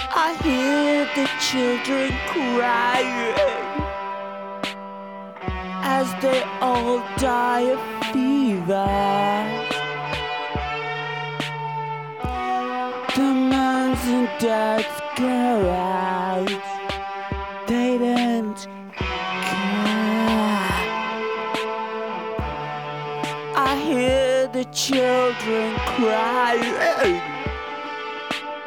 I hear the children crying as they all die of fever. The moms and dads go out, they don't care. I hear the children crying